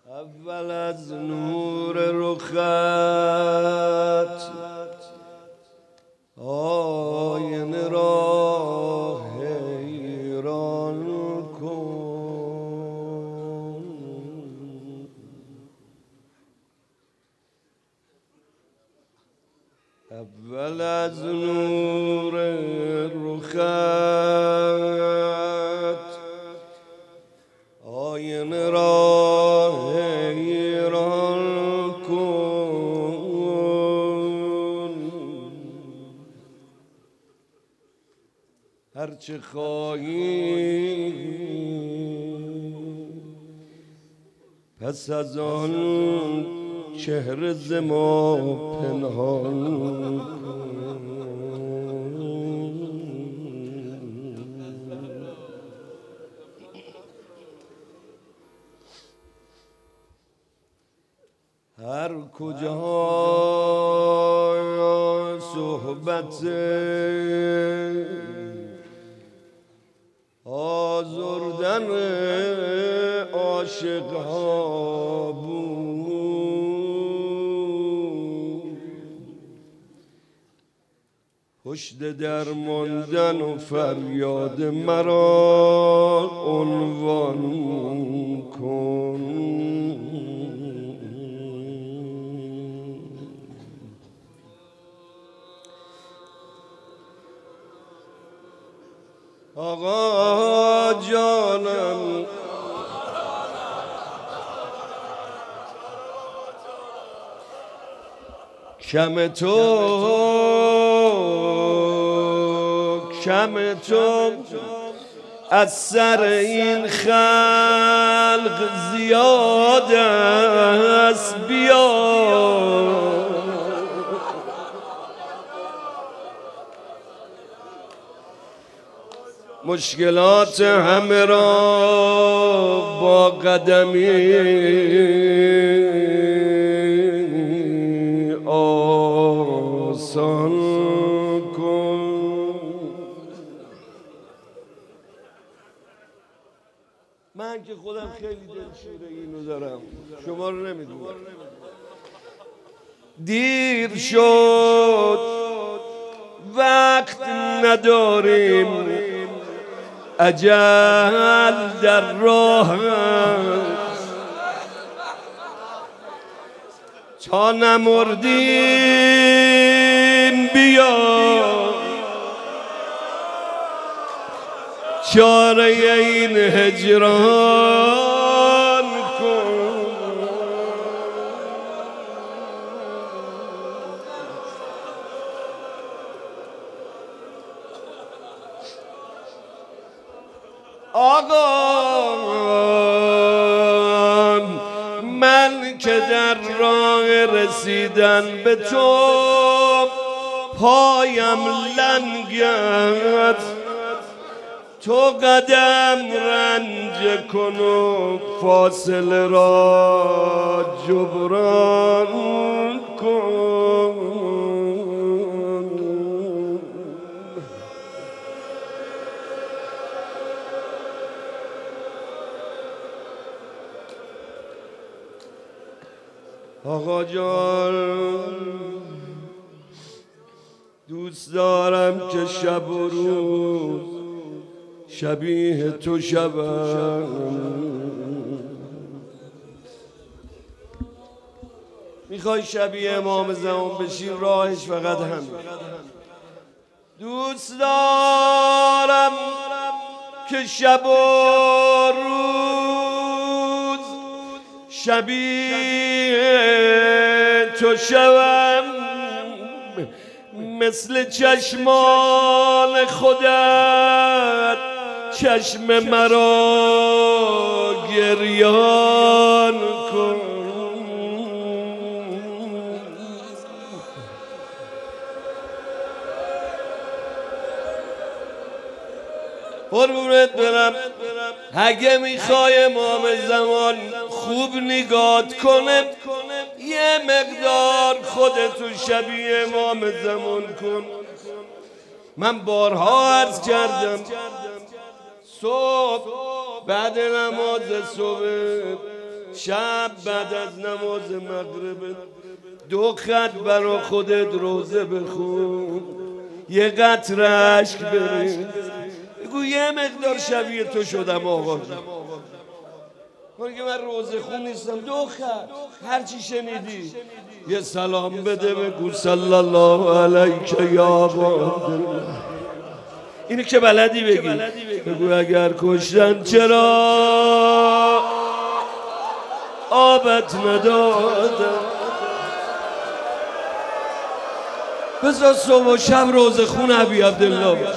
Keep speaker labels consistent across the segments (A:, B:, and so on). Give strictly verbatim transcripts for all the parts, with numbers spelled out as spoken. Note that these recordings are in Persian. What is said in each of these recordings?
A: اول از نور رخت آینه را حیران کن، اول از نور رخت آینه را حیران کن، هرچه خواهی پس از آن چهره ز ما پنهان کن. هر کجا صحبت آزردن عاشق‌ها بود، پشت درماندن و فریاد مرا عنوان کن. آقا جانم کم تو کم تو از سر این خلق زیاد است، بیا مشکلات همه را با قدمی آسان کن. من که خودم خیلی دلشور اینو دارم، شما رو نمیدونم. دیر شد وقت نداریم، اجل در راه است، تا نمردیم بیا چاره این هجران کن. آقا من که در راه رسیدن به تو پایم لنگ است، تو قدم رنج کن و فاصله را جبران کن. آقا جان دوست دارم که شب و روز شبیه تو شبم، میخوای شبیه امام زمان بشی راهش فقط هم. دوست دارم که شب و روز شبیه تو شوم، مثل چشمان خودت چشم مرا گریان کن. قربونت برم، اگه میخوای امام زمان خوب نگات کنه یه مقدار خودتو شبیه امام زمان کن. من بارها عرض کردم صبح بعد نماز صبح شب بعد از نماز مغرب دو خط برا خودت روزه بخون، یه قطره اشک بریز، بگو یه مقدار شبیه تو شدم آقا جون. که من روزه خون نیستم، دو خط هرچی شنیدی یه سلام بده، بگو صلی الله علیک یا عبدالله. اینو که بلدی بگی، بگو اگر کشتن چرا آبت ندادم. بذار صبح و شب روزه خون ابی عبدالله باش.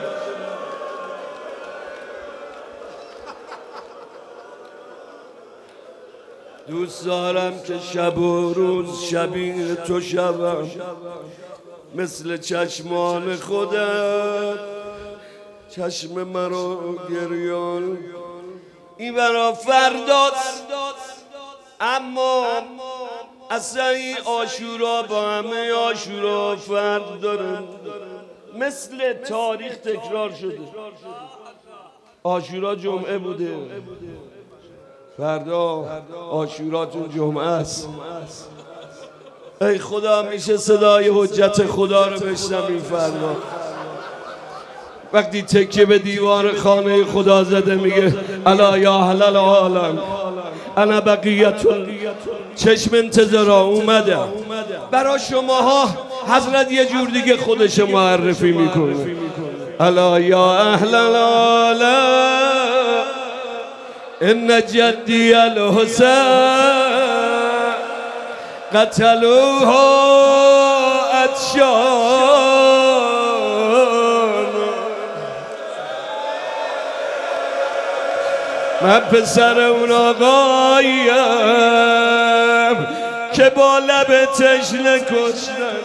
A: دوست دارم که شب و روز شبیه تو شبم، مثل چشمان خودت چشم مرا گریان. این برا فرداست، اما اصلا این عاشورا با همه عاشورا فرق داره، مثل تاریخ تکرار شده. عاشورا جمعه بوده، فردا عاشوراتون جمعه است. ای خدا میشه صدای حجت خدا رو بشنویم فردا وقتی تکیه به دیوار خانه خدا زده میگه الا یا اهل العالم انا بقیتون. چشم انتظارا اومده برا شماها. حضرت یه جور دیگه خودش معرفی میکنه، الا یا اهل العالم ان جدی الحسین قتلوها عطشان. من پسر اون آقایم که با لب تشنه کشتن.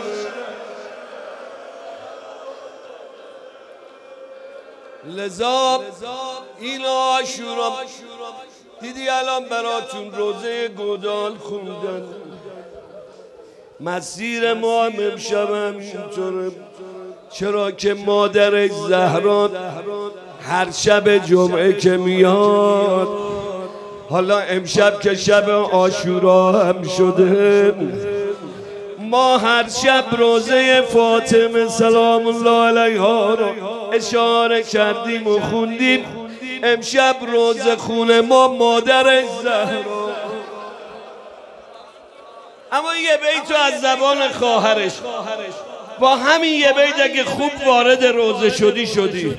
A: لذا این عاشورا دیدی الان براتون روزه گودال خوندن. مسیر ما هم امشب هم اینطوره، چرا که مادر زهرا هر شب جمعه که میاد، حالا امشب که شب عاشورا هم شده، ما هر شب روزه فاطمه سلام الله علیها رو اشاره کردیم و خوندیم. امشب روزه خونه ما مادر زهرا. اما یه بیتو از زبان خواهرش، با همین یه بیت اگه خوب وارد روزه شدی شدی.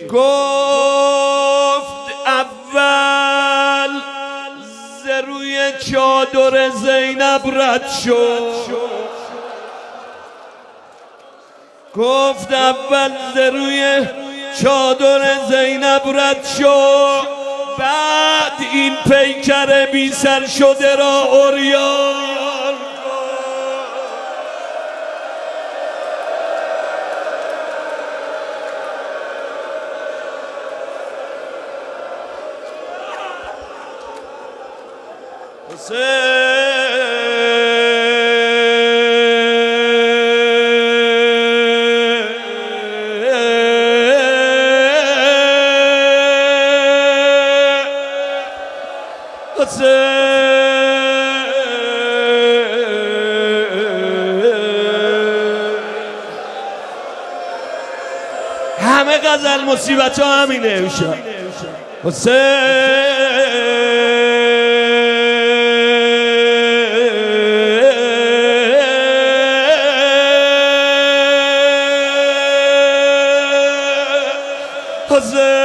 A: گفت اول ز روی چادر زینب رد شد، گفت اول ز روی چادر زینب رد شد، بعد این پیکر بی سر شده را عریان. همه غزل مصیبت ها همینه امشب. حسین حسین